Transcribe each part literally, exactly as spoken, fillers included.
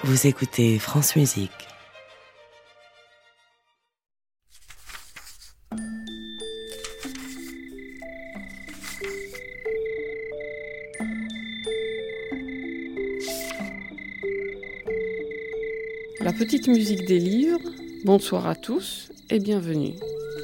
Vous écoutez France Musique. La petite musique des livres, bonsoir à tous et bienvenue.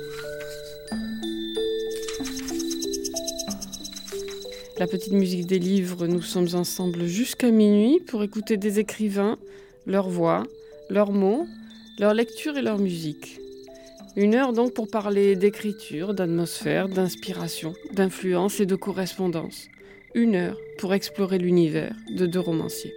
La petite musique des livres, nous sommes ensemble jusqu'à minuit pour écouter des écrivains, leurs voix, leurs mots, leurs lectures et leur musique. Une heure donc pour parler d'écriture, d'atmosphère, d'inspiration, d'influence et de correspondance. Une heure pour explorer l'univers de deux romanciers.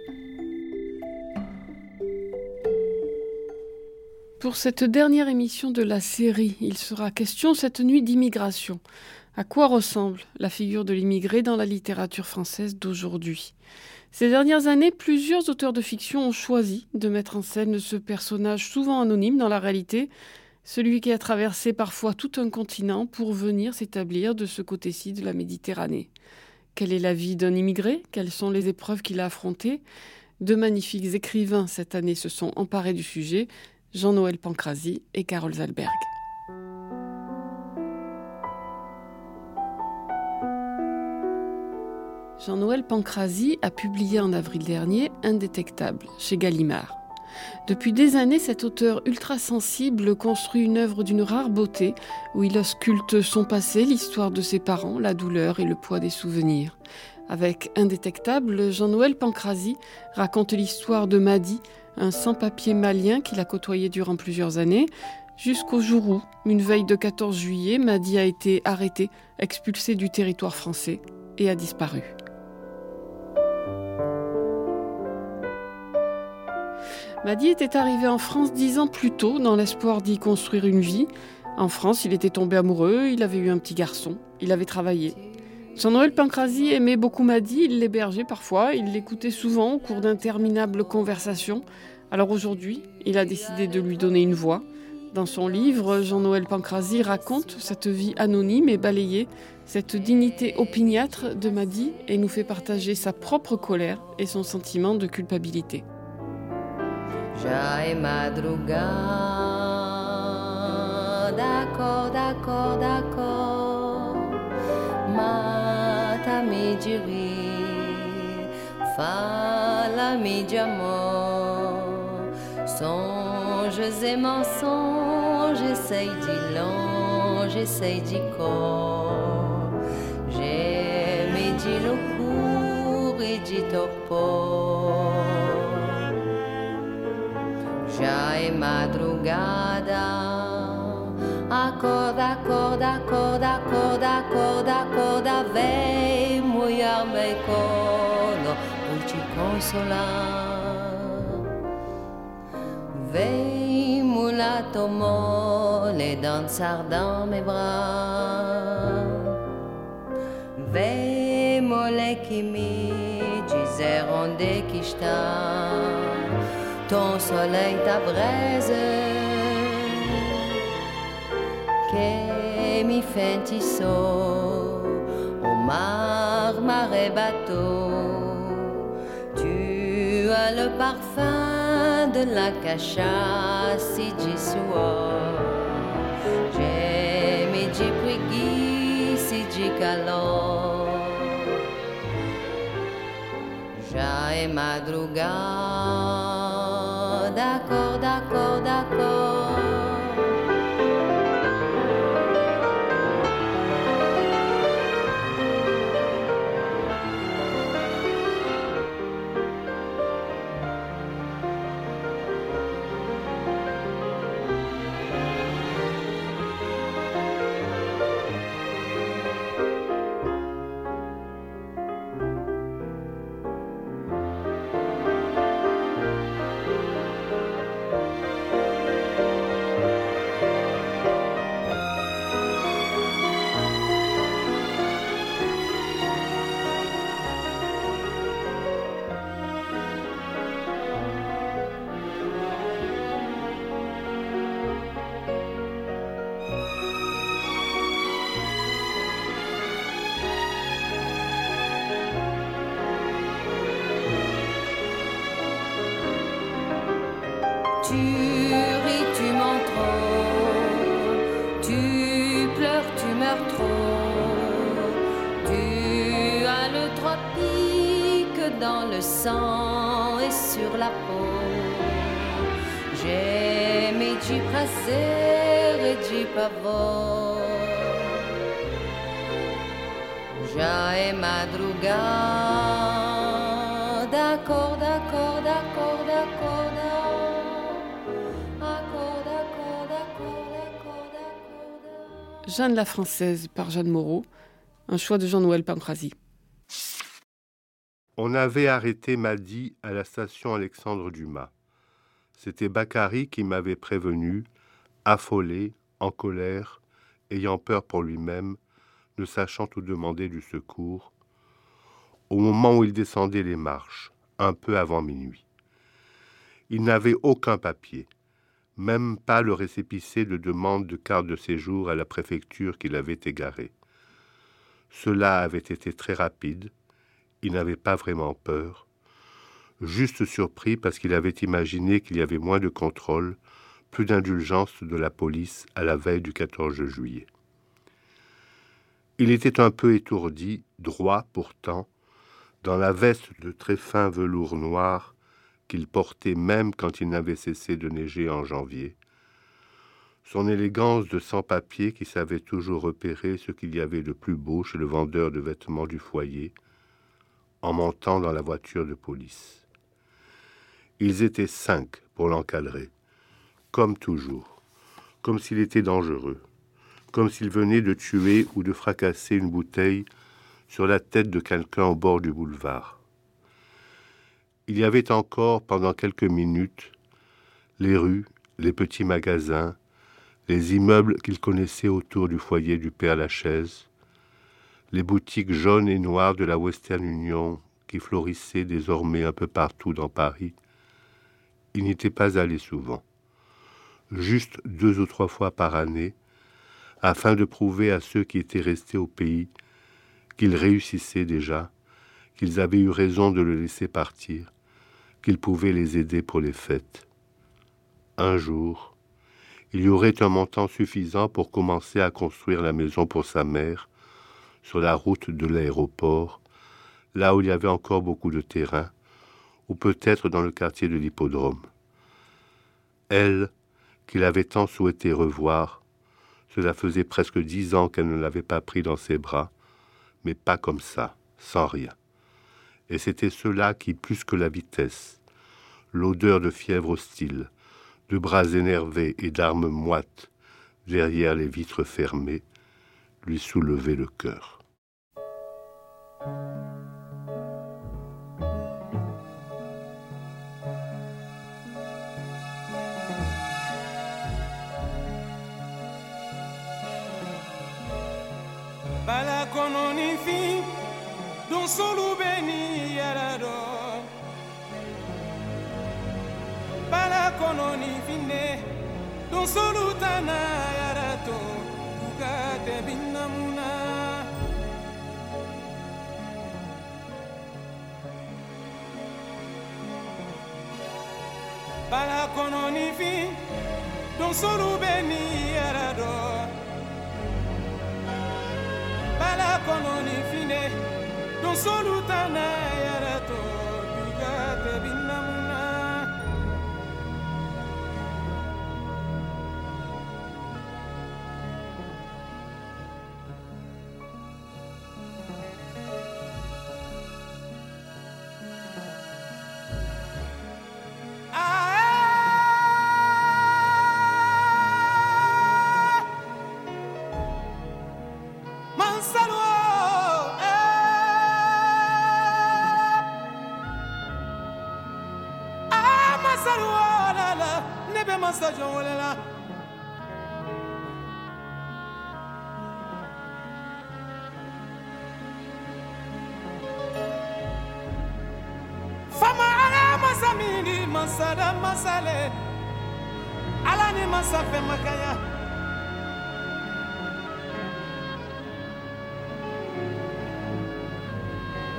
Pour cette dernière émission de la série, il sera question cette nuit d'immigration. À quoi ressemble la figure de l'immigré dans la littérature française d'aujourd'hui ? Ces dernières années, plusieurs auteurs de fiction ont choisi de mettre en scène ce personnage souvent anonyme dans la réalité, celui qui a traversé parfois tout un continent pour venir s'établir de ce côté-ci de la Méditerranée. Quelle est la vie d'un immigré ? Quelles sont les épreuves qu'il a affrontées ? Deux magnifiques écrivains cette année se sont emparés du sujet, Jean-Noël Pancrazy et Carole Zalberg. Jean-Noël Pancrazy a publié en avril dernier Indétectable chez Gallimard. Depuis des années, cet auteur ultra-sensible construit une œuvre d'une rare beauté où il ausculte son passé, l'histoire de ses parents, la douleur et le poids des souvenirs. Avec Indétectable, Jean-Noël Pancrazy raconte l'histoire de Madi, un sans-papier malien qu'il a côtoyé durant plusieurs années, jusqu'au jour où, une veille de quatorze juillet, Madi a été arrêté, expulsé du territoire français et a disparu. Madi était arrivé en France dix ans plus tôt dans l'espoir d'y construire une vie. En France, il était tombé amoureux, il avait eu un petit garçon, il avait travaillé. Jean-Noël Pancrazy aimait beaucoup Madi, il l'hébergeait parfois, il l'écoutait souvent au cours d'interminables conversations. Alors aujourd'hui, il a décidé de lui donner une voix. Dans son livre, Jean-Noël Pancrazy raconte cette vie anonyme et balayée, cette dignité opiniâtre de Madi et nous fait partager sa propre colère et son sentiment de culpabilité. Já é madrugada, acorda, acorda, acorda, mata-me de rir, fala-me de amor, songes e mensonges, sei de longe, sei de cor, geme de loucura e de torpor. Já é madrugada, acorda, acorda, acorda, acorda, acorda, acorda, vem, mulher me colo, por te consolar. Vem, mulato mole, dançar dans mes bras. Vem, moleque, me dizer onde que está ton soleil, ta braise, que me feitiçou, au mar, marée, bateau. Tu as le parfum de la cachasse et du suor. J'aime de preguiça e de calor. Já é madrugada, acorda, acorda, acorda. tu ris, tu mens trop, tu pleures, tu meurs trop, tu as le tropique dans le sang et sur la peau. J'aime de prazer e de pavor. Já é madrugada, acorda, acorda, acorda, acorda, acorda, acorda, acorda, acorda, acorda. Jeanne la Française par Jeanne Moreau, un choix de Jean-Noël Pancrazy. On avait arrêté Madi à la station Alexandre Dumas. C'était Bakary qui m'avait prévenu, affolé, en colère, ayant peur pour lui-même, ne sachant où demander du secours, au moment où il descendait les marches, un peu avant minuit. Il n'avait aucun papier, même pas le récépissé de demande de carte de séjour à la préfecture qu'il avait égaré. Cela avait été très rapide, il n'avait pas vraiment peur, juste surpris parce qu'il avait imaginé qu'il y avait moins de contrôle, plus d'indulgence de la police à la veille du quatorze juillet. Il était un peu étourdi, droit pourtant, dans la veste de très fin velours noir qu'il portait même quand il n'avait cessé de neiger en janvier. Son élégance de sans-papier qui savait toujours repérer ce qu'il y avait de plus beau chez le vendeur de vêtements du foyer, en montant dans la voiture de police. Ils étaient cinq pour l'encadrer, comme toujours, comme s'il était dangereux, comme s'il venait de tuer ou de fracasser une bouteille sur la tête de quelqu'un au bord du boulevard. Il y avait encore, pendant quelques minutes, les rues, les petits magasins, les immeubles qu'il connaissait autour du foyer du Père Lachaise, les boutiques jaunes et noires de la Western Union qui florissaient désormais un peu partout dans Paris. Il n'y était pas allé souvent, juste deux ou trois fois par année, afin de prouver à ceux qui étaient restés au pays qu'ils réussissaient déjà, qu'ils avaient eu raison de le laisser partir, qu'ils pouvaient les aider pour les fêtes. Un jour, il y aurait un montant suffisant pour commencer à construire la maison pour sa mère, sur la route de l'aéroport, là où il y avait encore beaucoup de terrain, ou peut-être dans le quartier de l'hippodrome. Elle, qu'il avait tant souhaité revoir, cela faisait presque dix ans qu'elle ne l'avait pas pris dans ses bras, mais pas comme ça, sans rien. Et c'était cela qui, plus que la vitesse, l'odeur de fièvre hostile, de bras énervés et d'armes moites derrière les vitres fermées, lui soulevait le cœur. Bala kono ni fi don solu beni yarado Bala kono ni finne don solu tana yarato Bugate binamuna Bala kono ni fi don solu beni yarado Bala kono ni fine don solu tana yarato Bugate binamuna Fama ala masamini masada masale ala ni masafe makaya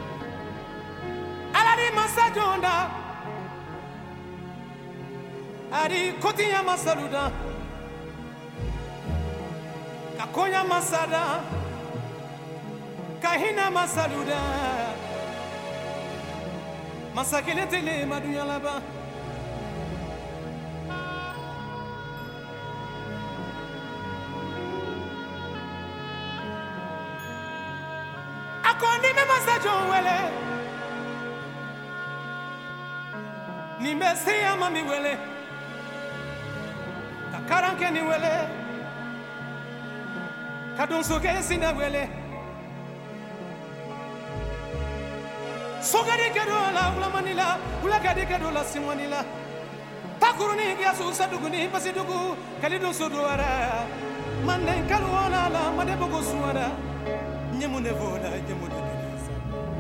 ala ni masajonda Ari kotinya masaluda Kakonya masada Kahina masaluda Masakele tele madunya laba Akoni me masajo wele Ni mesi ama mi wele Kakaranke ni wele Kadon soke sina wele Sogari kedola ula manila ula kadi kedola simonila Takuruni kia susa duguni pasi dugu kalido sodoara Manden kaluona la made bogo suara Nyemune vola nyemune kedisa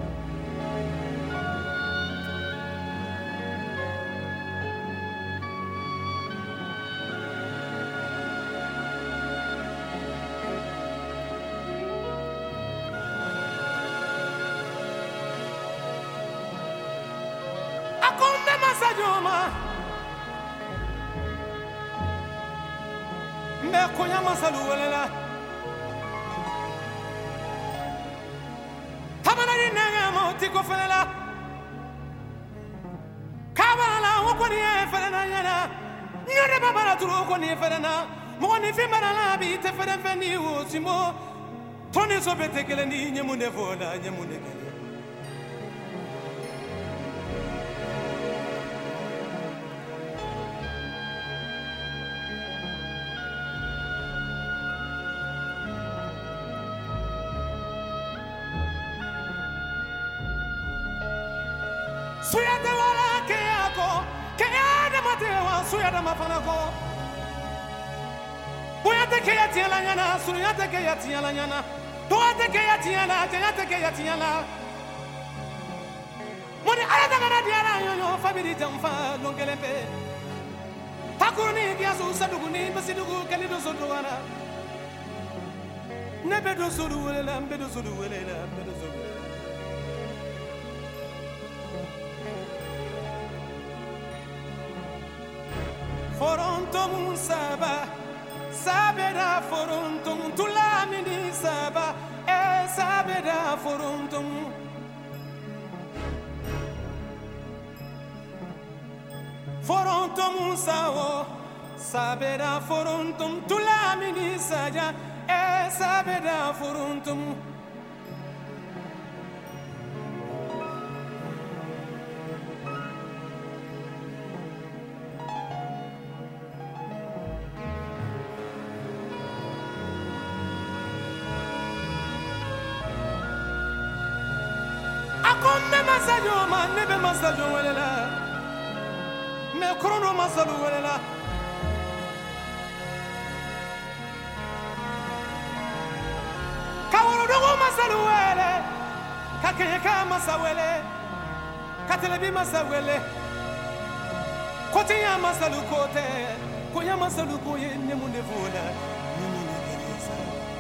Akonde masajoma Mbe konya masalu welela Tamanari nanga moti ko felela Kabala wokoni e felena yana Nyore babara turo ko ni felena Mo ni fi marala bi te fere feni o simo Toni so bete kele ni nyemunde vola nyemunde kele Suyada wala keyako, keyada matewa, suyada mafanako. Buyate keyati ala nyana, suyate keyati ala nyana. Tuate keyati ala, keyate keyati ala. Moni ala dagana diara yoyo, family jamfa longelempe. Takuruni kiasu saduguni, basidugu kalido soduwana. Nebedo sodu welela, bedo sodu welela, bedo sodu. Foronto saba, sabeda foronto tula mini saba, e sabeda foronto. Foronto sao, sabeda foronto tula mini saja, e sabeda foronto. Akonde masajo ma nebe masajo welela Me krono masalu welela Kaworo dogo masalu wele Kakeye ka masawele Katelebi masawele Kote ya masalu kote Koya masalu koye nemune vola Nemune kelesa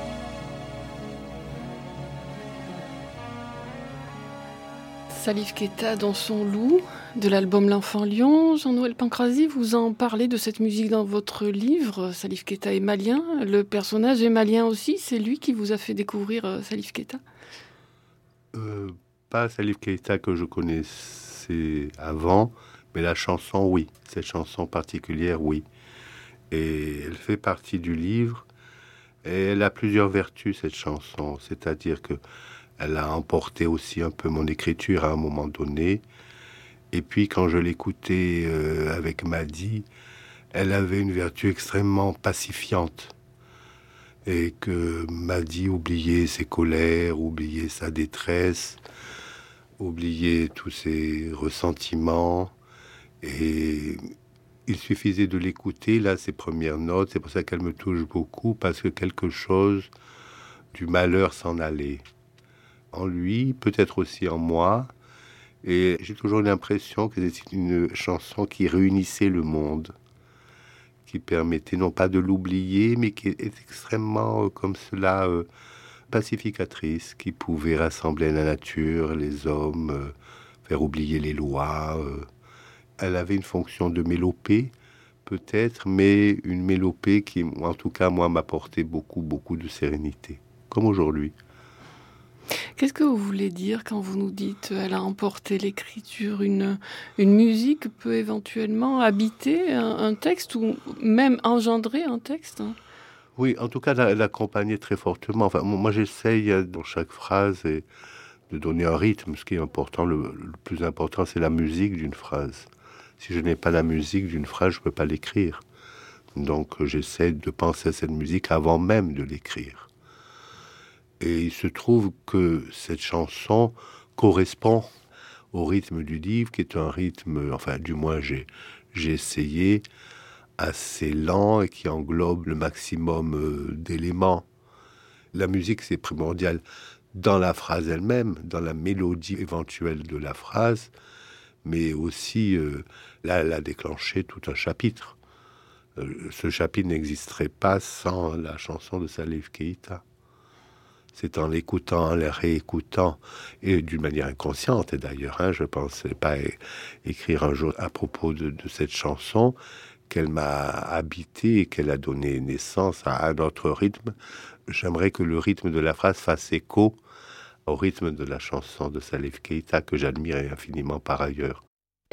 Salif Keita dans son loup, de l'album L'Enfant Lion. Jean-Noël Pancrazy, vous en parlez de cette musique dans votre livre. Salif Keita est malien, le personnage est malien aussi. C'est lui qui vous a fait découvrir euh, Salif Keita euh, Pas Salif Keita que je connaissais avant, mais la chanson, oui. Cette chanson particulière, oui. Et elle fait partie du livre. Et elle a plusieurs vertus, cette chanson. C'est-à-dire que elle a emporté aussi un peu mon écriture à un moment donné. Et puis, quand je l'écoutais euh, avec Madi, elle avait une vertu extrêmement pacifiante. Et que Madi oubliait ses colères, oubliait sa détresse, oubliait tous ses ressentiments. Et il suffisait de l'écouter, là, ses premières notes. C'est pour ça qu'elle me touche beaucoup, parce que quelque chose du malheur s'en allait. En lui, peut-être aussi en moi. Et j'ai toujours l'impression que c'était une chanson qui réunissait le monde, qui permettait non pas de l'oublier, mais qui est extrêmement, euh, comme cela, euh, pacificatrice, qui pouvait rassembler la nature, les hommes, euh, faire oublier les lois. Euh. Elle avait une fonction de mélopée, peut-être, mais une mélopée qui, en tout cas, moi, m'apportait beaucoup, beaucoup de sérénité, comme aujourd'hui. Qu'est-ce que vous voulez dire quand vous nous dites « elle a emporté l'écriture » une, une musique peut éventuellement habiter un, un texte ou même engendrer un texte, hein? Oui, en tout cas, l'accompagner très fortement. Enfin, moi, j'essaye dans chaque phrase et de donner un rythme. Ce qui est important, le, le plus important, c'est la musique d'une phrase. Si je n'ai pas la musique d'une phrase, je ne peux pas l'écrire. Donc, j'essaie de penser à cette musique avant même de l'écrire. Et il se trouve que cette chanson correspond au rythme du livre, qui est un rythme, enfin, du moins, j'ai, j'ai essayé, assez lent et qui englobe le maximum euh, d'éléments. La musique, c'est primordial dans la phrase elle-même, dans la mélodie éventuelle de la phrase, mais aussi, euh, là, elle a déclenché tout un chapitre. Euh, ce chapitre n'existerait pas sans la chanson de Salif Keïta. C'est en l'écoutant, en la réécoutant, et d'une manière inconsciente, et d'ailleurs, hein, je ne pensais pas é- écrire un jour à propos de, de cette chanson, qu'elle m'a habité et qu'elle a donné naissance à un autre rythme. J'aimerais que le rythme de la phrase fasse écho au rythme de la chanson de Salif Keïta, que j'admire infiniment par ailleurs.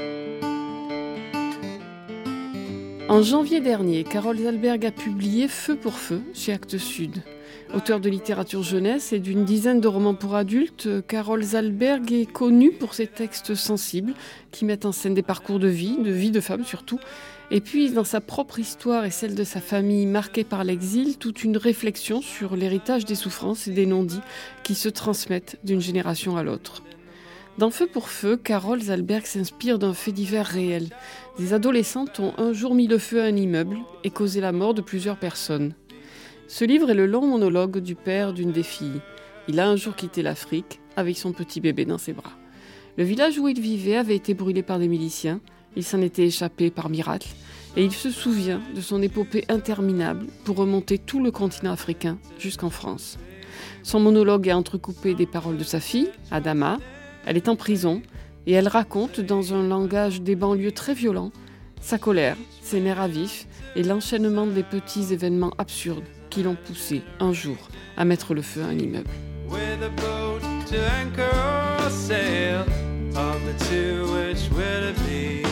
En janvier dernier, Carole Zalberg a publié Feu pour Feu chez Actes Sud. Auteure de littérature jeunesse et d'une dizaine de romans pour adultes, Carole Zalberg est connue pour ses textes sensibles qui mettent en scène des parcours de vie, de vie de femme surtout, et puise dans sa propre histoire et celle de sa famille marquée par l'exil toute une réflexion sur l'héritage des souffrances et des non-dits qui se transmettent d'une génération à l'autre. Dans Feu pour Feu, Carole Zalberg s'inspire d'un fait divers réel. Des adolescentes ont un jour mis le feu à un immeuble et causé la mort de plusieurs personnes. Ce livre est le long monologue du père d'une des filles. Il a un jour quitté l'Afrique avec son petit bébé dans ses bras. Le village où il vivait avait été brûlé par des miliciens. Il s'en était échappé par miracle et il se souvient de son épopée interminable pour remonter tout le continent africain jusqu'en France. Son monologue est entrecoupé des paroles de sa fille, Adama. Elle est en prison et elle raconte dans un langage des banlieues très violent sa colère, ses nerfs à vif et l'enchaînement des petits événements absurdes qui l'ont poussé un jour à mettre le feu à un immeuble. With a boat to anchor or sail, of the two which will it be?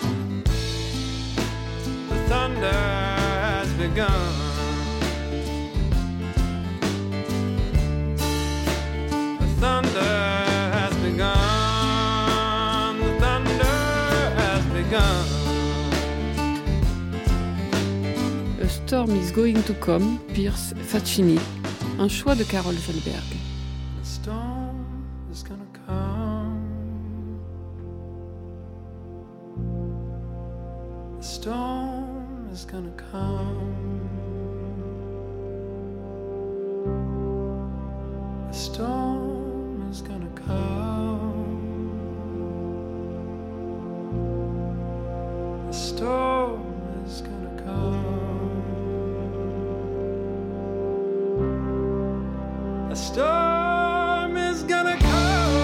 The thunder has begun. The thunder has begun. The thunder has begun. A Storm is Going to Come, Pierce Faccini, un choix de Carole Zalberg. The storm is gonna come. The storm is gonna come. The storm is gonna come. The storm is gonna come. A storm is gonna come.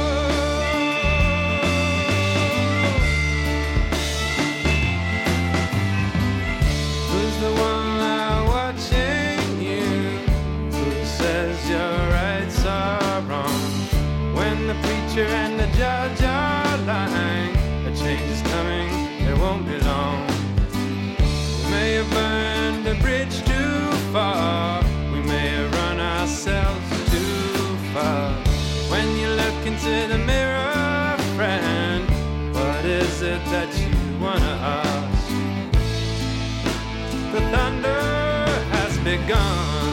Who's the one now watching you? Who says your rights are wrong? When the preacher and the judge are lying, a change is coming, it won't be long. We may have burned the bridge too far. We may have run ourselves when you look into the mirror, friend, what is it that you wanna ask? The thunder has begun.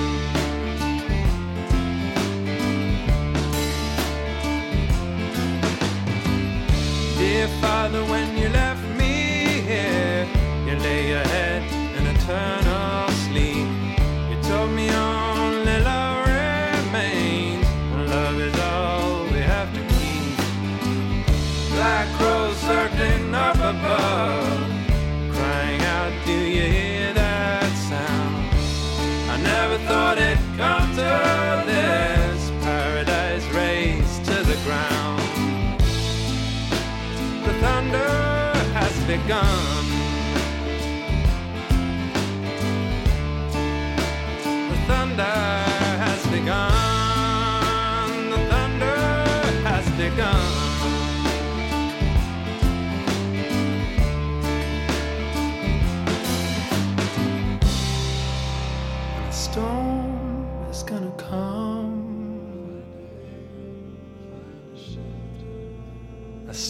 Dear Father, when you left me here, you lay your head in eternal sleep. You told me only love remains, and love is all we have to keep. Black crows circling up above, crying out, do you hear that sound? I never thought it'd come to this, paradise raised to the ground. The thunder has begun.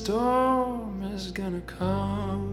storm is gonna come.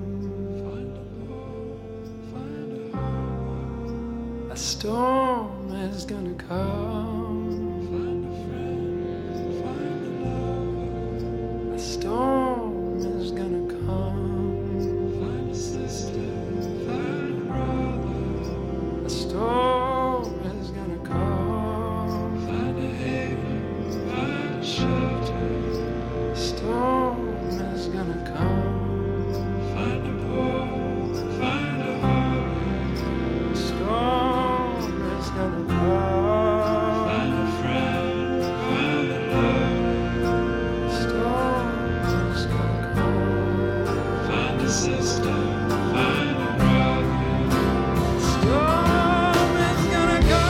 A storm is gonna come. Find a friend, find a lover. A storm is gonna come. Find a sister, find a brother. A storm is gonna come. Find a haven, find a shelter. A storm is gonna come. Find a port, find a harbor. A storm is gonna come. Find a friend, find a lover. A storm is gonna come. Find a sister, find a brother. A storm is gonna come.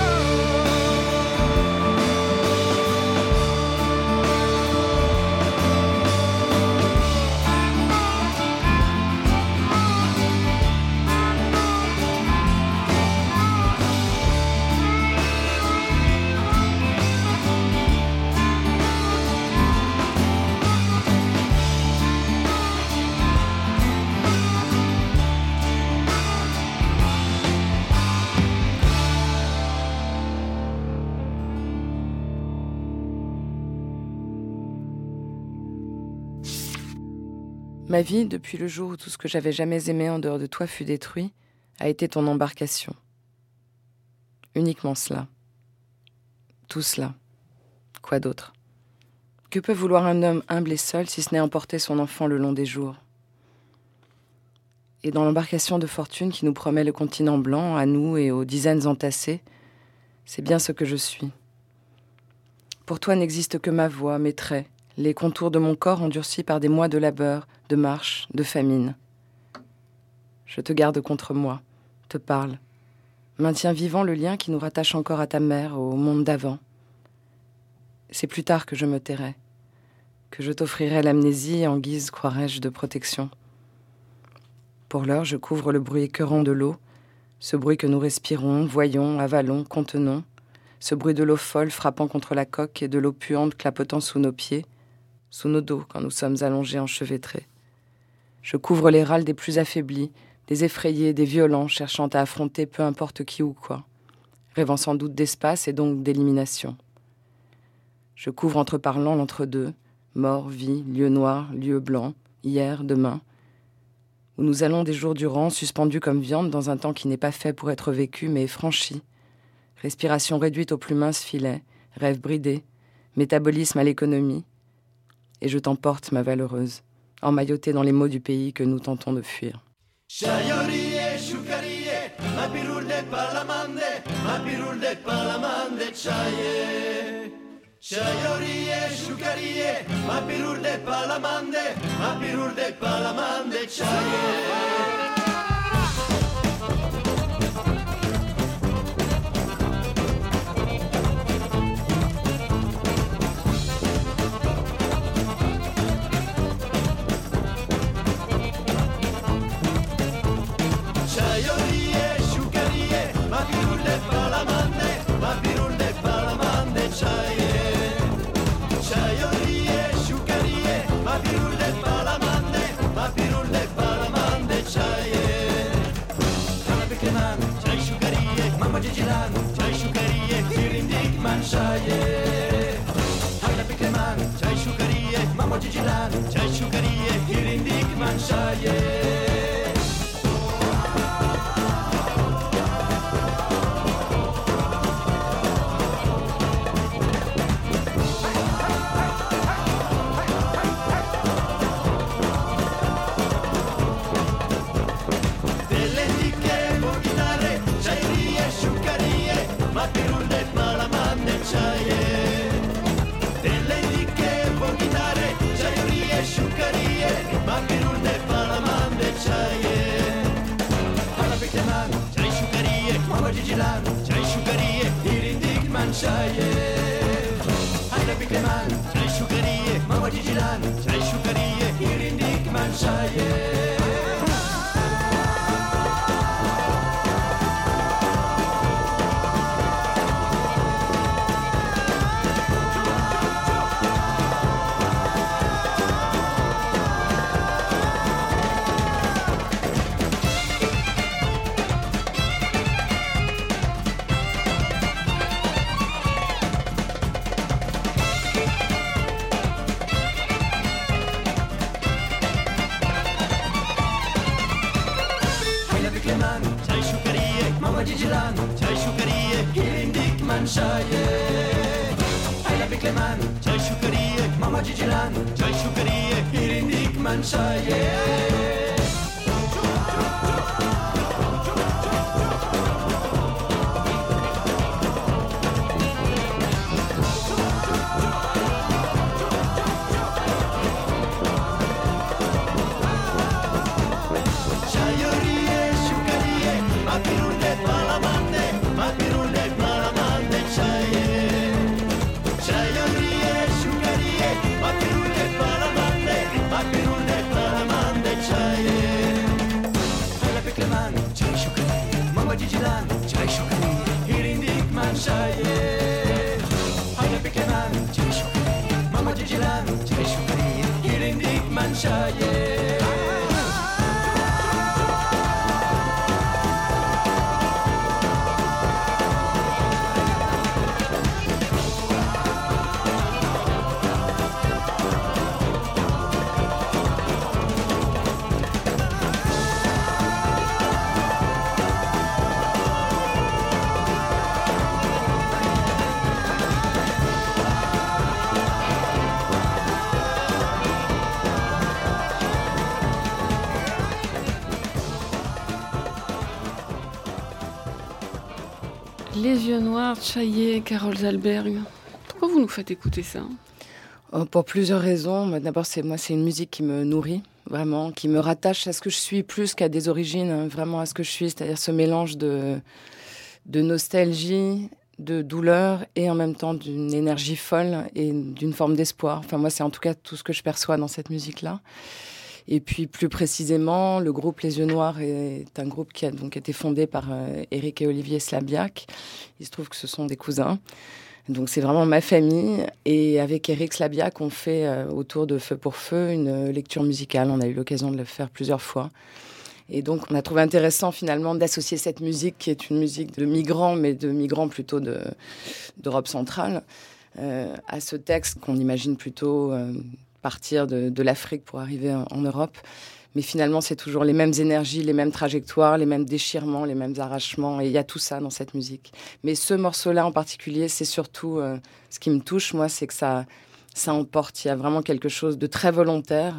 Ma vie, depuis le jour où tout ce que j'avais jamais aimé en dehors de toi fut détruit, a été ton embarcation. Uniquement cela. Tout cela. Quoi d'autre ? Que peut vouloir un homme humble et seul si ce n'est emporter son enfant le long des jours ? Et dans l'embarcation de fortune qui nous promet le continent blanc, à nous et aux dizaines entassées, c'est bien ce que je suis. Pour toi n'existe que ma voix, mes traits, les contours de mon corps endurcis par des mois de labeur, de marche, de famine. Je te garde contre moi, te parle, maintiens vivant le lien qui nous rattache encore à ta mère, au monde d'avant. C'est plus tard que je me tairai, que je t'offrirai l'amnésie en guise, croirais-je, de protection. Pour l'heure, je couvre le bruit écœurant de l'eau, ce bruit que nous respirons, voyons, avalons, contenons, ce bruit de l'eau folle frappant contre la coque et de l'eau puante clapotant sous nos pieds, sous nos dos quand nous sommes allongés enchevêtrés. Je couvre les râles des plus affaiblis, des effrayés, des violents, cherchant à affronter peu importe qui ou quoi, rêvant sans doute d'espace et donc d'élimination. Je couvre entre parlant l'entre-deux, mort, vie, lieu noir, lieu blanc, hier, demain, où nous allons des jours durant, suspendus comme viande dans un temps qui n'est pas fait pour être vécu, mais franchi, respiration réduite au plus mince filet, rêve bridé, métabolisme à l'économie, et je t'emporte, ma valeureuse, emmaillotée dans les mots du pays que nous tentons de fuir. Chayorie, choukarie, ma piroule de palamande, ma piroule de palamande, chaye. Chayorie, choukarie, ma piroule de palamande, ma piroule de palamande, chaye. jijilan, chai shukariye, hirindik manshaye. Ayla bikleman, chai shukariye, mama jijilan, chai shukariye, hirindik manshaye. Jijilan, chai shukariye, hirindik manshaye. Ayla bikleman, chai shukariye, mama jijilan, chai shukariye, hirindik manshaye. Les yeux noirs, Chaillé, Carole Zalberg. Pourquoi vous nous faites écouter ça ? Oh, pour plusieurs raisons. D'abord, c'est moi, c'est une musique qui me nourrit, vraiment, qui me rattache à ce que je suis plus qu'à des origines, hein, vraiment à ce que je suis, c'est-à-dire ce mélange de, de nostalgie, de douleur et en même temps d'une énergie folle et d'une forme d'espoir. Enfin, moi, c'est en tout cas tout ce que je perçois dans cette musique-là. Et puis, plus précisément, le groupe Les Yeux Noirs est un groupe qui a donc été fondé par euh, Éric et Olivier Slabiak. Il se trouve que ce sont des cousins. Donc, c'est vraiment ma famille. Et avec Éric Slabiak, on fait, euh, autour de Feu pour Feu, une lecture musicale. On a eu l'occasion de le faire plusieurs fois. Et donc, on a trouvé intéressant, finalement, d'associer cette musique, qui est une musique de migrants, mais de migrants plutôt de, d'Europe centrale, euh, à ce texte qu'on imagine plutôt... Euh, partir de, de l'Afrique pour arriver en, en Europe. Mais finalement, c'est toujours les mêmes énergies, les mêmes trajectoires, les mêmes déchirements, les mêmes arrachements. Et il y a tout ça dans cette musique. Mais ce morceau-là en particulier, c'est surtout... Euh, ce qui me touche, moi, c'est que ça, ça emporte. Il y a vraiment quelque chose de très volontaire.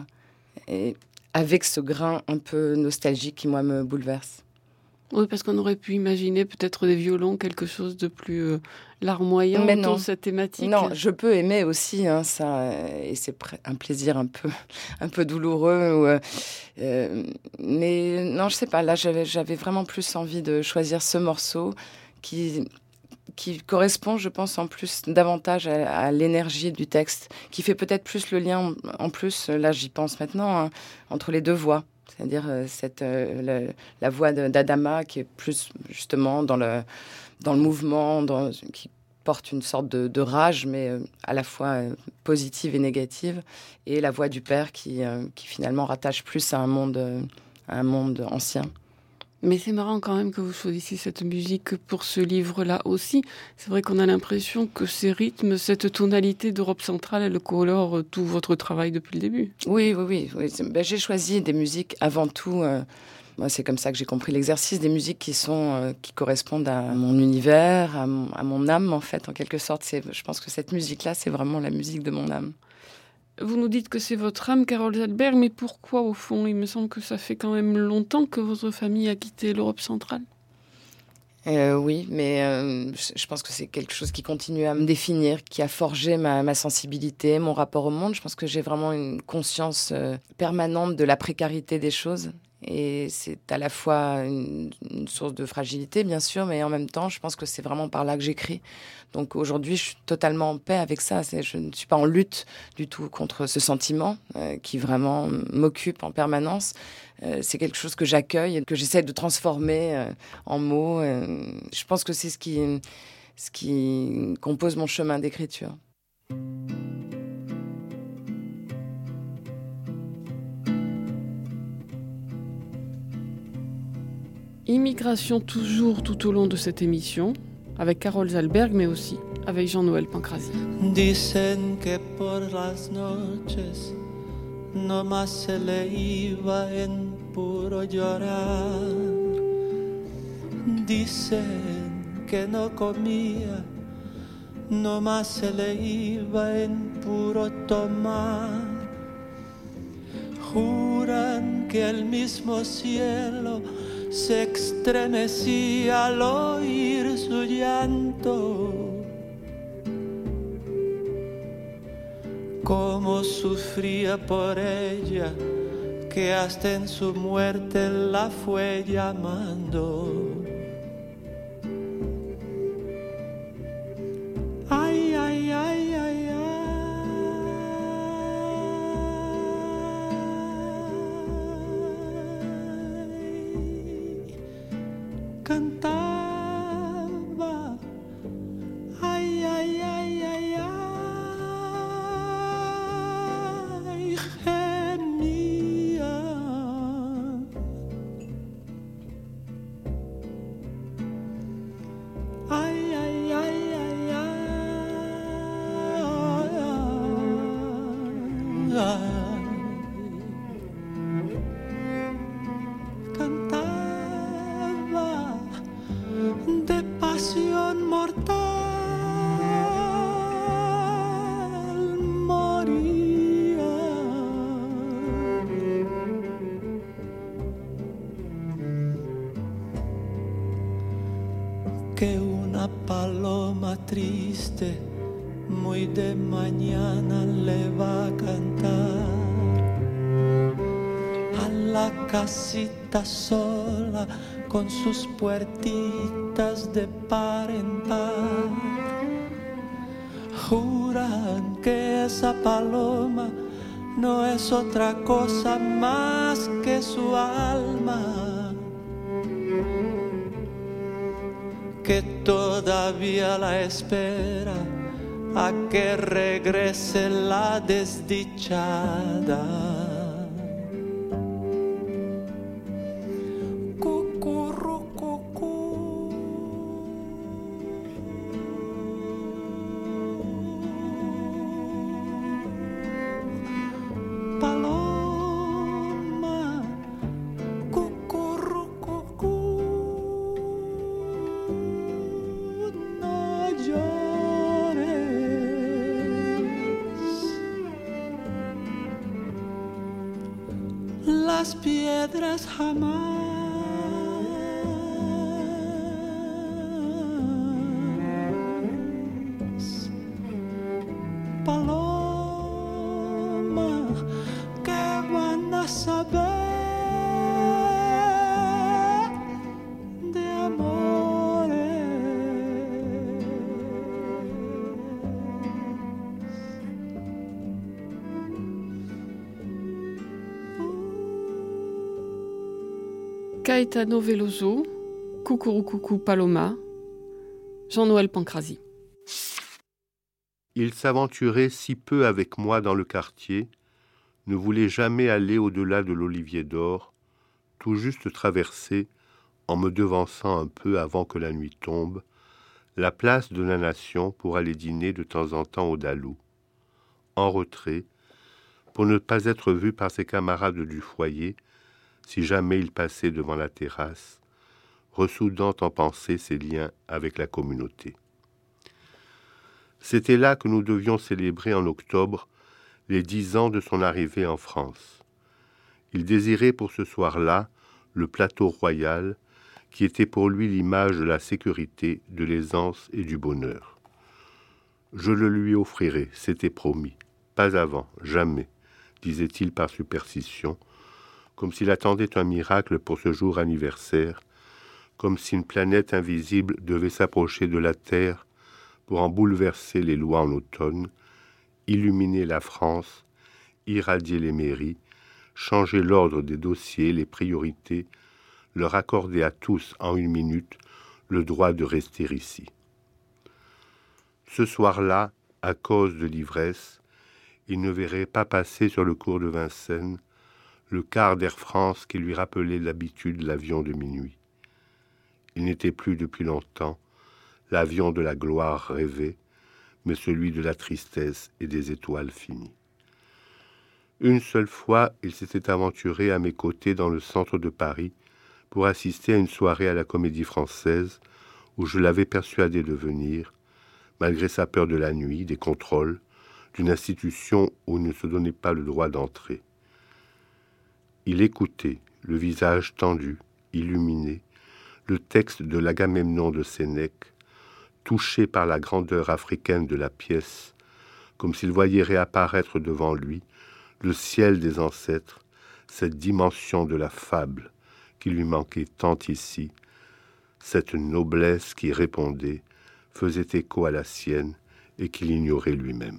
Et avec ce grain un peu nostalgique qui, moi, me bouleverse. Oui, parce qu'on aurait pu imaginer peut-être des violons, quelque chose de plus euh, larmoyant mais dans non. cette thématique. Non, je peux aimer aussi, hein, ça, euh, et c'est pr- un plaisir un peu, un peu douloureux. Ou, euh, euh, mais non, je sais pas, là, j'avais, j'avais vraiment plus envie de choisir ce morceau qui, qui correspond, je pense, en plus davantage à, à l'énergie du texte, qui fait peut-être plus le lien, en plus, là, j'y pense maintenant, hein, entre les deux voix. C'est-à-dire euh, cette, euh, la, la voix de, d'Adama qui est plus justement dans le, dans le mouvement, dans, qui porte une sorte de, de rage, mais euh, à la fois euh, positive et négative, et la voix du père qui, euh, qui finalement rattache plus à un monde, euh, à un monde ancien. Mais c'est marrant quand même que vous choisissiez cette musique pour ce livre-là aussi. C'est vrai qu'on a l'impression que ces rythmes, cette tonalité d'Europe centrale, elle colore tout votre travail depuis le début. Oui, oui, oui. oui. Ben, j'ai choisi des musiques avant tout. Euh, moi, c'est comme ça que j'ai compris l'exercice, des musiques qui sont, euh, qui correspondent à mon univers, à mon, à mon âme en fait, en quelque sorte. C'est, je pense que cette musique-là, c'est vraiment la musique de mon âme. Vous nous dites que c'est votre âme, Carole Zalberg, mais pourquoi au fond ? Il me semble que ça fait quand même longtemps que votre famille a quitté l'Europe centrale. Euh, oui, mais euh, je pense que c'est quelque chose qui continue à me définir, qui a forgé ma, ma sensibilité, mon rapport au monde. Je pense que j'ai vraiment une conscience euh, permanente de la précarité des choses. Et c'est à la fois une, une source de fragilité, bien sûr, mais en même temps, je pense que c'est vraiment par là que j'écris. Donc aujourd'hui, je suis totalement en paix avec ça. C'est, je ne suis pas en lutte du tout contre ce sentiment euh, qui vraiment m'occupe en permanence. Euh, c'est quelque chose que j'accueille et que j'essaie de transformer euh, en mots. Euh, je pense que c'est ce qui, ce qui compose mon chemin d'écriture. Immigration toujours tout au long de cette émission, avec Carole Zalberg, mais aussi avec Jean-Noël Pancrazi. Dicen que por las noches no más se le iba en puro llorar. dicen que no comía, nomás se le iba en puro tomar. Juran que el mismo cielo se estremecía al oír su llanto. Cómo sufría por ella, que hasta en su muerte la fue llamando. Ay, ay, ay, ay, ay. Cantaba. Ay, ay, ay, ay, ay. Gemía. Ay, ay, ay, ay, ay, ay. Cantaba de pasión mortal, moría. Que una paloma triste muy de mañana le va a cantar a la casita sola con sus puertitas de par en par. Juran que esa paloma no es otra cosa más que su alma, que todavía la espera a que regrese la desdichada. Las piedras jamás. Paloma, ¿qué van a saber de amores? Caetano Veloso, Cucurucucu Paloma, Jean-Noël Pancrazi. Il s'aventurait si peu avec moi dans le quartier, ne voulait jamais aller au-delà de l'Olivier d'Or, tout juste traverser, en me devançant un peu avant que la nuit tombe, la place de la Nation pour aller dîner de temps en temps au Dalou, en retrait, pour ne pas être vu par ses camarades du foyer, si jamais il passait devant la terrasse, ressoudant en pensée ses liens avec la communauté. C'était là que nous devions célébrer en octobre les dix ans de son arrivée en France. Il désirait pour ce soir-là le plateau royal, qui était pour lui l'image de la sécurité, de l'aisance et du bonheur. Je le lui offrirai, c'était promis. Pas avant, jamais, disait-il par superstition, comme s'il attendait un miracle pour ce jour anniversaire, comme si une planète invisible devait s'approcher de la Terre pour en bouleverser les lois en automne, illuminer la France, irradier les mairies, changer l'ordre des dossiers, les priorités, leur accorder à tous en une minute le droit de rester ici. Ce soir-là, à cause de l'ivresse, il ne verrait pas passer sur le cours de Vincennes le quart d'Air France qui lui rappelait l'habitude de l'avion de minuit. Il n'était plus depuis longtemps l'avion de la gloire rêvée, mais celui de la tristesse et des étoiles finies. Une seule fois, il s'était aventuré à mes côtés dans le centre de Paris pour assister à une soirée à la Comédie Française où je l'avais persuadé de venir, malgré sa peur de la nuit, des contrôles, d'une institution où il ne se donnait pas le droit d'entrer. Il écoutait, le visage tendu, illuminé, le texte de l'Agamemnon de Sénèque, touché par la grandeur africaine de la pièce, comme s'il voyait réapparaître devant lui le ciel des ancêtres, cette dimension de la fable qui lui manquait tant ici, cette noblesse qui répondait, faisait écho à la sienne et qu'il ignorait lui-même.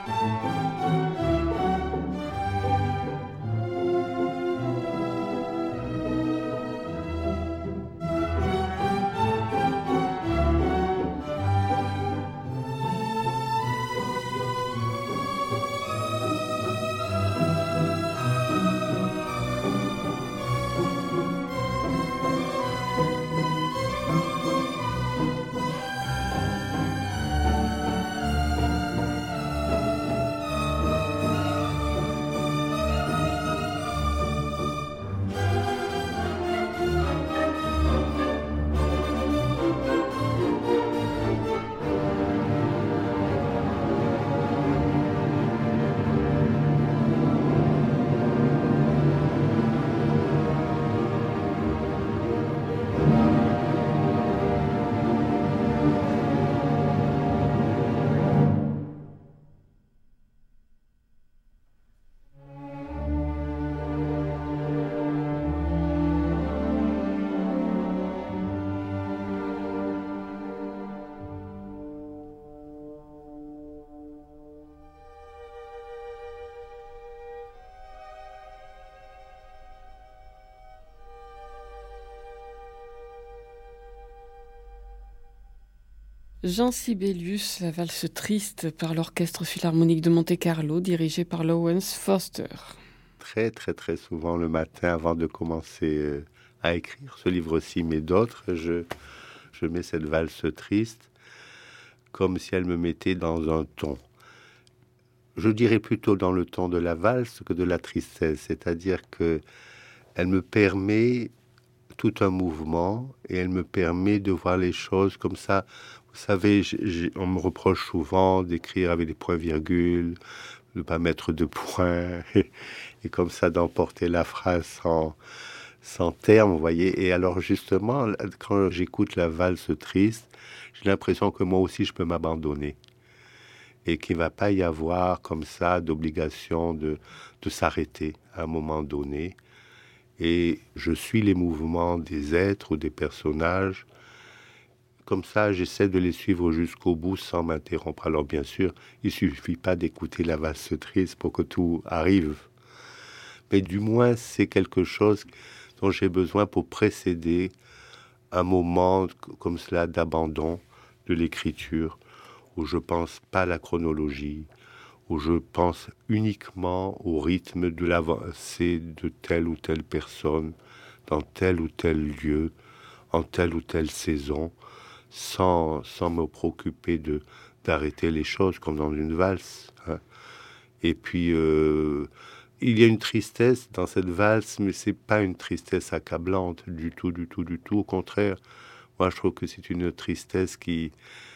Jean Sibelius, la valse triste par l'Orchestre Philharmonique de Monte-Carlo, dirigé par Lawrence Foster. Très, très, très souvent le matin, avant de commencer à écrire ce livre-ci, mais d'autres, je, je mets cette valse triste comme si elle me mettait dans un ton. Je dirais plutôt dans le ton de la valse que de la tristesse, c'est-à-dire que elle me permet tout un mouvement et elle me permet de voir les choses comme ça. Vous savez, j'ai, on me reproche souvent d'écrire avec des points-virgules, de ne pas mettre de points, et, et comme ça d'emporter la phrase sans, sans terme, vous voyez. Et alors justement, quand j'écoute la valse triste, j'ai l'impression que moi aussi je peux m'abandonner. Et qu'il ne va pas y avoir comme ça d'obligation de, de s'arrêter à un moment donné. Et je suis les mouvements des êtres ou des personnages. Comme ça, j'essaie de les suivre jusqu'au bout sans m'interrompre. Alors bien sûr, il ne suffit pas d'écouter la valse triste pour que tout arrive. Mais du moins, c'est quelque chose dont j'ai besoin pour précéder un moment comme cela d'abandon de l'écriture, où je pense pas à la chronologie, où je pense uniquement au rythme de l'avancée de telle ou telle personne, dans tel ou tel lieu, en telle ou telle saison, sans, sans me préoccuper de, d'arrêter les choses comme dans une valse. Hein. Et puis, euh, il y a une tristesse dans cette valse, mais c'est pas une tristesse accablante du tout, du tout, du tout. Au contraire, moi je trouve que c'est une tristesse qui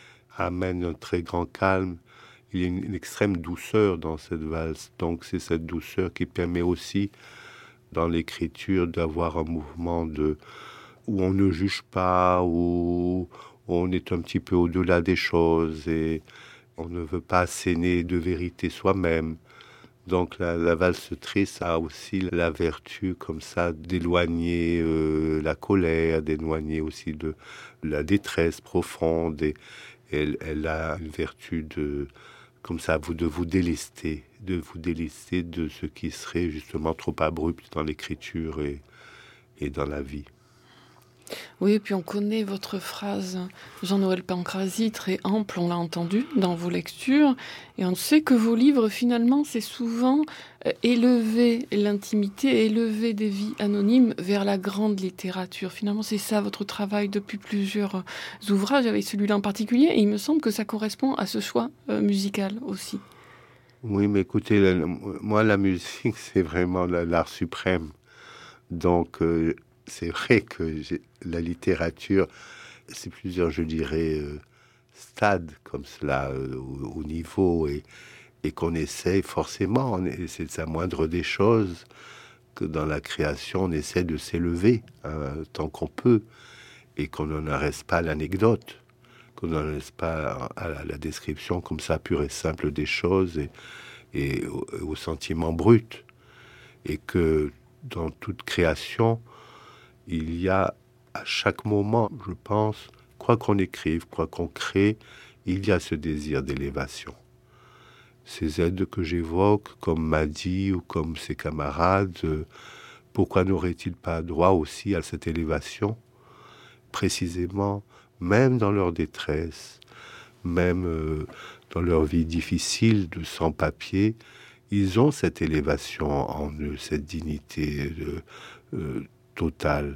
amène un très grand calme. Il y a une, une extrême douceur dans cette valse. Donc c'est cette douceur qui permet aussi, dans l'écriture, d'avoir un mouvement de, où on ne juge pas, où on est un petit peu au-delà des choses et on ne veut pas asséner de vérité soi-même. Donc la, la valse triste a aussi la vertu comme ça d'éloigner euh, la colère, d'éloigner aussi de la détresse profonde. Et elle, elle a une vertu de, comme ça, vous, de vous délester, de vous délester de ce qui serait justement trop abrupt dans l'écriture et, et dans la vie. Oui, et puis on connaît votre phrase Jean-Noël Pancrazy, très ample, on l'a entendu dans vos lectures, et on sait que vos livres, finalement, c'est souvent euh, élever l'intimité, élever des vies anonymes vers la grande littérature. Finalement, c'est ça votre travail depuis plusieurs ouvrages, avec celui-là en particulier, et il me semble que ça correspond à ce choix euh, musical aussi. Oui, mais écoutez, la, moi, la musique, c'est vraiment la, l'art suprême. Donc, euh, c'est vrai que j'ai, la littérature, c'est plusieurs, je dirais, euh, stades comme cela, euh, au, au niveau, et, et qu'on essaie forcément, on, c'est la moindre des choses, que dans la création, on essaie de s'élever hein, tant qu'on peut, et qu'on n'en reste pas à l'anecdote, qu'on n'en reste pas à la, à la description comme ça, pure et simple des choses, et, et au, au sentiment brut. Et que dans toute création, il y a à chaque moment, je pense, quoi qu'on écrive, quoi qu'on crée, il y a ce désir d'élévation. ces aides que j'évoque, comme Madi ou comme ses camarades, euh, pourquoi n'auraient-ils pas droit aussi à cette élévation? Précisément, même dans leur détresse, même euh, dans leur vie difficile de sans-papiers, ils ont cette élévation en eux, cette dignité euh, euh, totale.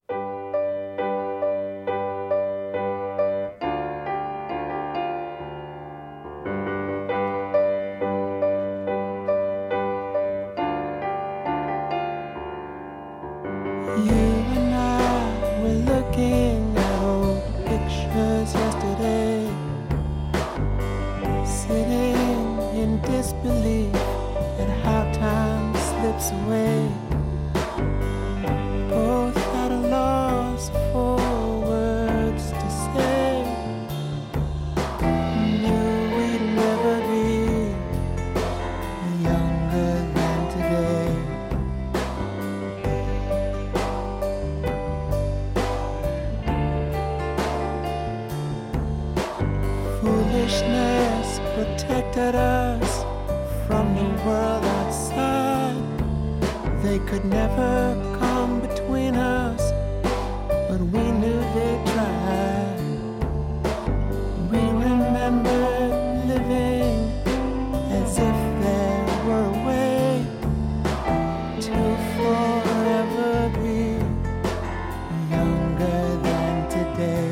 Foolishness protected us from the world outside. They could never come between us, but we knew they'd try. We remember living as if there were a way to forever be younger than today.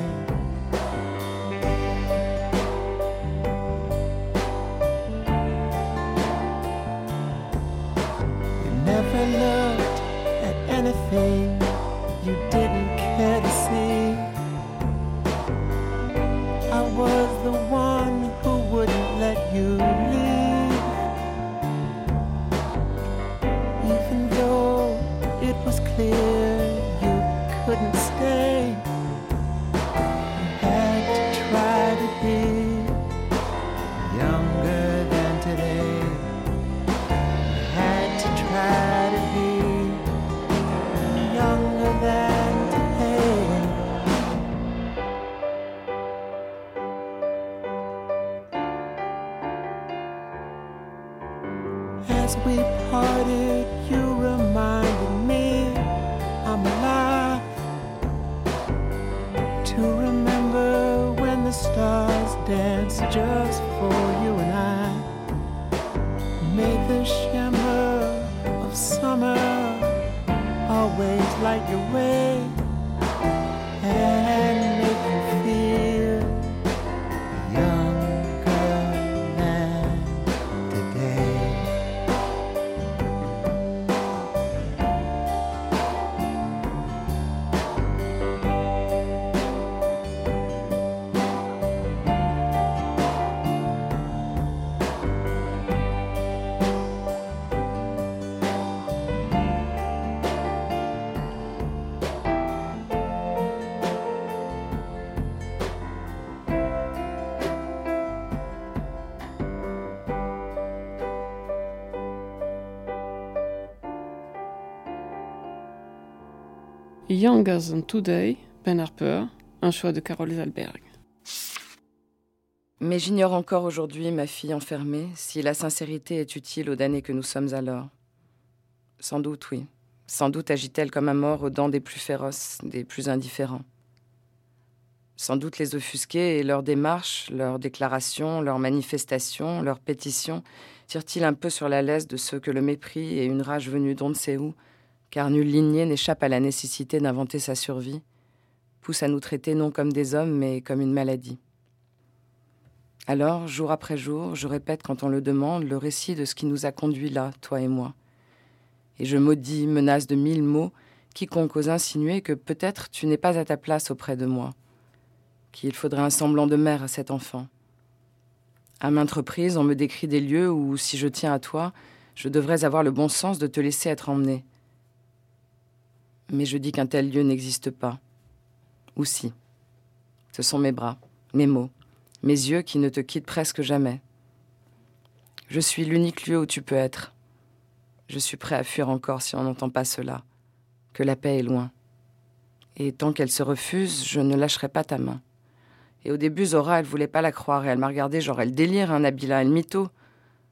Never looked at anything you didn't care to see. I was the one who wouldn't let you leave, even though it was clear you couldn't stay. You had to try to be younger than today. Try to be younger than today. As we parted, you reminded me I'm alive. To remember when the stars danced just for you and I. May the shimmer summer always light your way and make you feel younger than today. Younger Than Today, Ben Harper, un choix de Carole Zalberg. Mais j'ignore encore aujourd'hui, ma fille enfermée, si la sincérité est utile aux damnés que nous sommes alors. Sans doute, oui. Sans doute agit-elle comme un mort aux dents des plus féroces, des plus indifférents. Sans doute les offusquer et leurs démarches, leurs déclarations, leurs manifestations, leurs pétitions tirent-ils un peu sur la laisse de ceux que le mépris et une rage venue d'on ne sait où, car nulle lignée n'échappe à la nécessité d'inventer sa survie, pousse à nous traiter non comme des hommes, mais comme une maladie. Alors, jour après jour, je répète quand on le demande le récit de ce qui nous a conduits là, toi et moi. Et je maudis, menace de mille mots, quiconque ose insinuer que peut-être tu n'es pas à ta place auprès de moi, qu'il faudrait un semblant de mère à cet enfant. À maintes reprises, on me décrit des lieux où, si je tiens à toi, je devrais avoir le bon sens de te laisser être emmené. Mais je dis qu'un tel lieu n'existe pas. Ou si. Ce sont mes bras, mes mots, mes yeux qui ne te quittent presque jamais. Je suis l'unique lieu où tu peux être. Je suis prêt à fuir encore si on n'entend pas cela, que la paix est loin. Et tant qu'elle se refuse, je ne lâcherai pas ta main. Et au début, Zora, elle voulait pas la croire et elle m'a regardé genre, elle délire, hein, Nabila, elle mytho.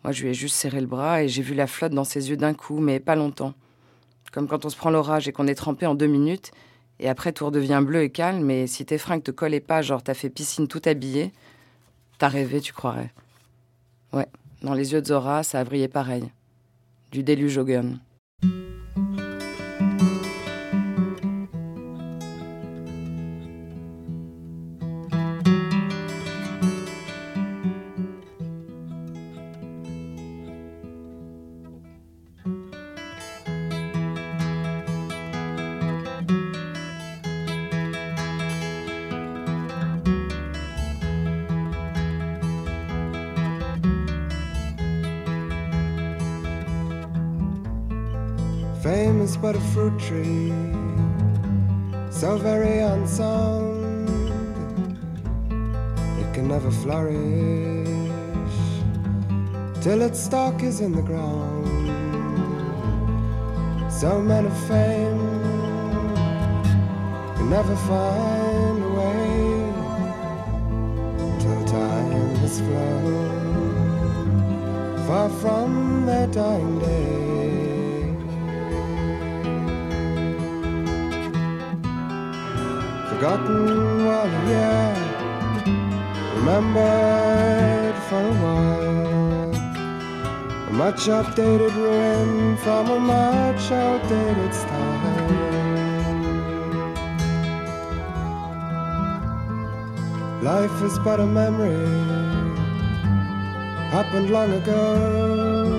Moi, je lui ai juste serré le bras et j'ai vu la flotte dans ses yeux d'un coup, mais pas longtemps. Comme quand on se prend l'orage et qu'on est trempé en deux minutes, et après tout redevient bleu et calme, et si tes fringues te collaient pas, genre t'as fait piscine tout habillée, t'as rêvé, tu croirais. Ouais, dans les yeux de Zora, ça a brillé pareil. Du déluge au gun. Fame is but a fruit tree, so very unsound, it can never flourish till its stalk is in the ground. So men of fame can never find a way till time has flown far from their dying day. Forgotten while here, remembered for a while. A much updated ruin from a much outdated style. Life is but a memory, happened long ago.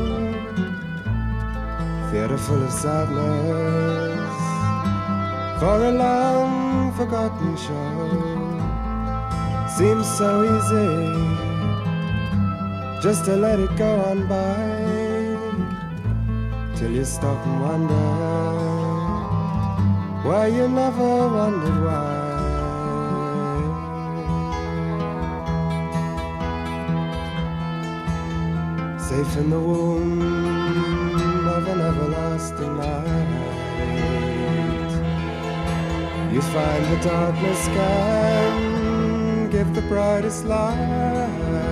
Theater full of sadness for a long forgotten show. Seems so easy just to let it go on by, till you stop and wonder why you never wondered why. Safe in the womb of an everlasting night, you find the darkness can give the brightest light.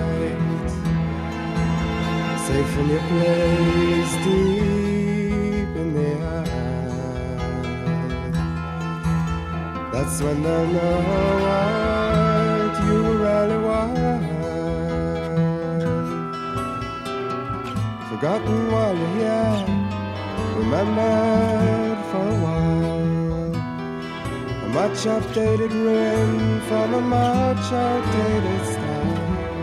Safe in your place deep in the earth. That's when they'll know what you really want. Forgotten while you're here, remembered for a while. A much updated ruin from a much outdated style.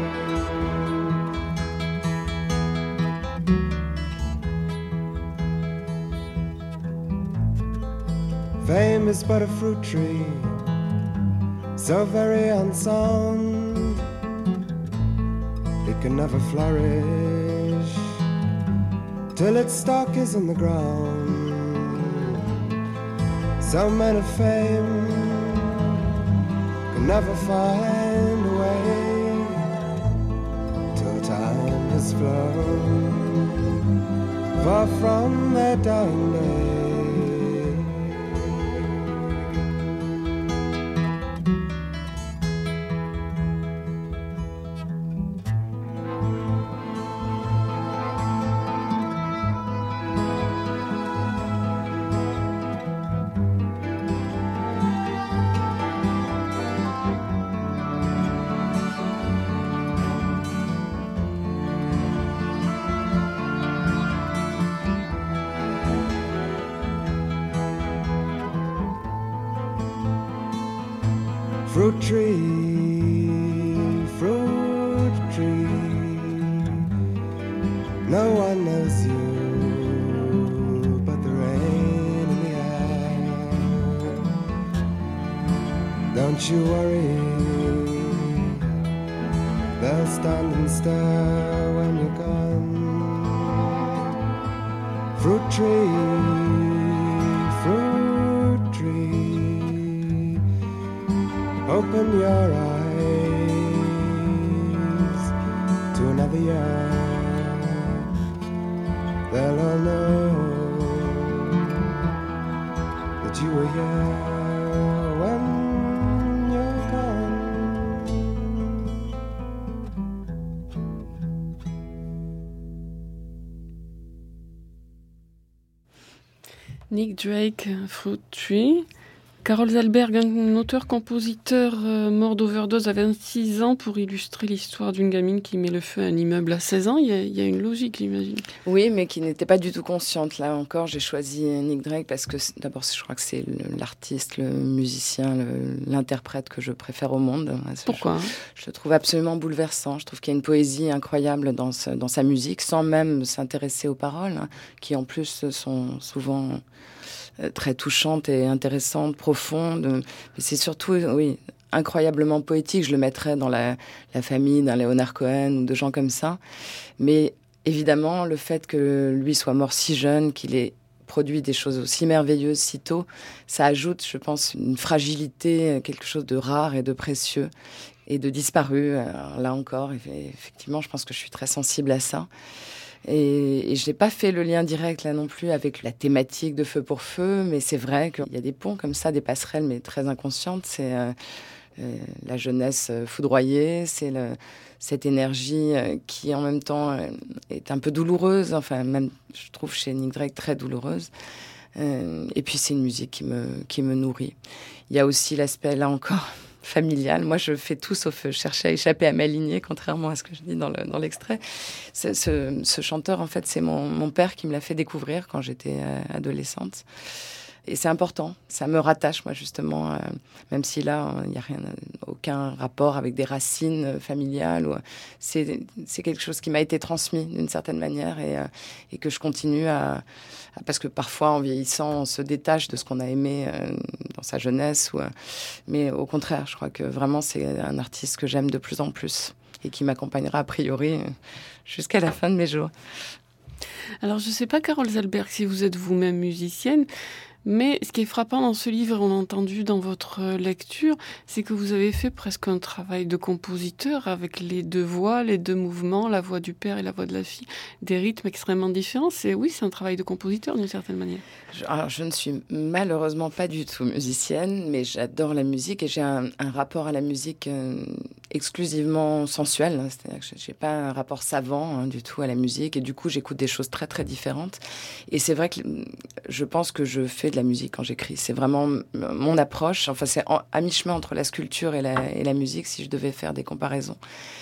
Fame is but a fruit tree, so very unsound, it can never flourish till its stalk is in the ground. Some men of fame can never find a way till time has flown far from their dying day. Fruit tree, fruit tree, no one knows you but the rain in the air. Don't you worry, they'll stand and stare when you're gone. Fruit tree, fruit tree, open your eyes to another year. They'll all know that you were here when you're gone. Nick Drake, Fruit Tree. Carol Zalberg, un auteur-compositeur euh, mort d'overdose à vingt-six ans pour illustrer l'histoire d'une gamine qui met le feu à un immeuble à seize ans. Il y a, il y a une logique, j'imagine. Oui, mais qui n'était pas du tout consciente. Là encore, j'ai choisi Nick Drake parce que d'abord, je crois que c'est le, l'artiste, le musicien, le, l'interprète que je préfère au monde. Pourquoi ? Je, je le trouve absolument bouleversant. Je trouve qu'il y a une poésie incroyable dans, ce, dans sa musique, sans même s'intéresser aux paroles, hein, qui en plus sont souvent très touchante et intéressante, profonde. Mais c'est surtout, oui, incroyablement poétique. Je le mettrais dans la, la famille d'un Leonard Cohen ou de gens comme ça. Mais évidemment, le fait que lui soit mort si jeune, qu'il ait produit des choses aussi merveilleuses si tôt, ça ajoute, je pense, une fragilité, quelque chose de rare et de précieux et de disparu. Alors là encore, effectivement, je pense que je suis très sensible à ça. Et, et je n'ai pas fait le lien direct là non plus avec la thématique de Feu pour Feu, mais c'est vrai qu'il y a des ponts comme ça, des passerelles, mais très inconscientes. C'est euh, euh, la jeunesse foudroyée, c'est le, cette énergie euh, qui en même temps euh, est un peu douloureuse, enfin même je trouve chez Nick Drake très douloureuse. Euh, et puis c'est une musique qui me, qui me nourrit. Il y a aussi l'aspect là encore familial. Moi, je fais tout sauf chercher à échapper à ma lignée, contrairement à ce que je dis dans, le, dans l'extrait. Ce, ce, ce chanteur, en fait, c'est mon, mon père qui me l'a fait découvrir quand j'étais euh, adolescente. Et c'est important. Ça me rattache, moi, justement, euh, même si là, il n'y a rien, aucun rapport avec des racines familiales. Ou, c'est, c'est quelque chose qui m'a été transmis d'une certaine manière et, euh, et que je continue à... Parce que parfois, en vieillissant, on se détache de ce qu'on a aimé euh, dans sa jeunesse. Ou, euh, mais au contraire, je crois que vraiment, c'est un artiste que j'aime de plus en plus et qui m'accompagnera a priori jusqu'à la fin de mes jours. Alors, je ne sais pas, Carol Zalberg, si vous êtes vous-même musicienne, mais ce qui est frappant dans ce livre, on l'a entendu dans votre lecture, c'est que vous avez fait presque un travail de compositeur avec les deux voix, les deux mouvements, la voix du père et la voix de la fille, des rythmes extrêmement différents. C'est, oui, c'est un travail de compositeur d'une certaine manière. Je, alors, je ne suis malheureusement pas du tout musicienne, mais j'adore la musique et j'ai un, un rapport à la musique euh, exclusivement sensuel. Hein, c'est-à-dire que je n'ai pas un rapport savant hein, du tout à la musique et du coup, j'écoute des choses très, très différentes. Et c'est vrai que je pense que je fais de la musique quand j'écris. C'est vraiment mon approche. Enfin, c'est en, à mi-chemin entre la sculpture et la, et la musique, si je devais faire des comparaisons.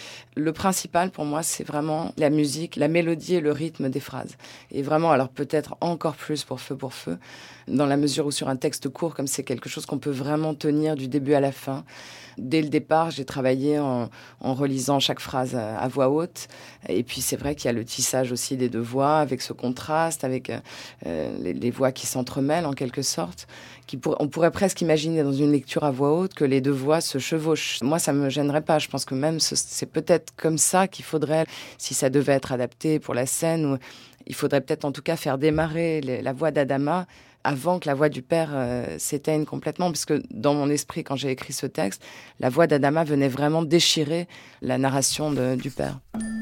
Le principal pour moi, c'est vraiment la musique, la mélodie et le rythme des phrases. Et vraiment, alors peut-être encore plus pour Feu pour Feu, dans la mesure où sur un texte court, comme c'est quelque chose qu'on peut vraiment tenir du début à la fin. Dès le départ, j'ai travaillé en, en relisant chaque phrase à, à voix haute. Et puis c'est vrai qu'il y a le tissage aussi des deux voix, avec ce contraste, avec euh, les, les voix qui s'entremêlent en quelque sorte. Qui pour, on pourrait presque imaginer dans une lecture à voix haute que les deux voix se chevauchent. Moi, ça me gênerait pas. Je pense que même ce, c'est peut-être comme ça qu'il faudrait, si ça devait être adapté pour la scène, ou, il faudrait peut-être en tout cas faire démarrer les, la voix d'Adama avant que la voix du père euh, s'éteigne complètement, parce que dans mon esprit, quand j'ai écrit ce texte, la voix d'Adama venait vraiment déchirer la narration de, du père.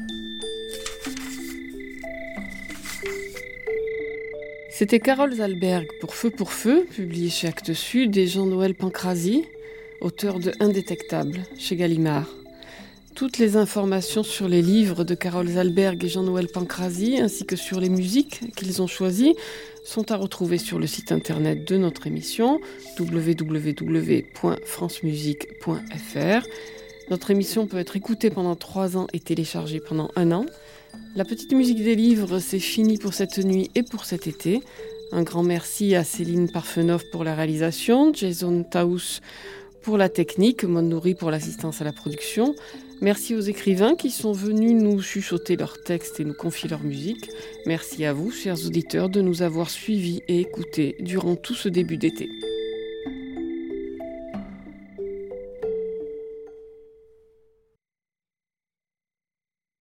C'était Carol Zalberg pour Feu pour Feu, publié chez Actes Sud, et Jean-Noël Pancrazy, auteur de Indétectable, chez Gallimard. Toutes les informations sur les livres de Carol Zalberg et Jean-Noël Pancrazy, ainsi que sur les musiques qu'ils ont choisies, sont à retrouver sur le site internet de notre émission, w w w point france musique point f r. Notre émission peut être écoutée pendant trois ans et téléchargée pendant un an. La petite musique des livres, c'est fini pour cette nuit et pour cet été. Un grand merci à Céline Parfenoff pour la réalisation, Jason Taous pour la technique, Maud Nourri pour l'assistance à la production. Merci aux écrivains qui sont venus nous chuchoter leurs textes et nous confier leur musique. Merci à vous, chers auditeurs, de nous avoir suivis et écoutés durant tout ce début d'été.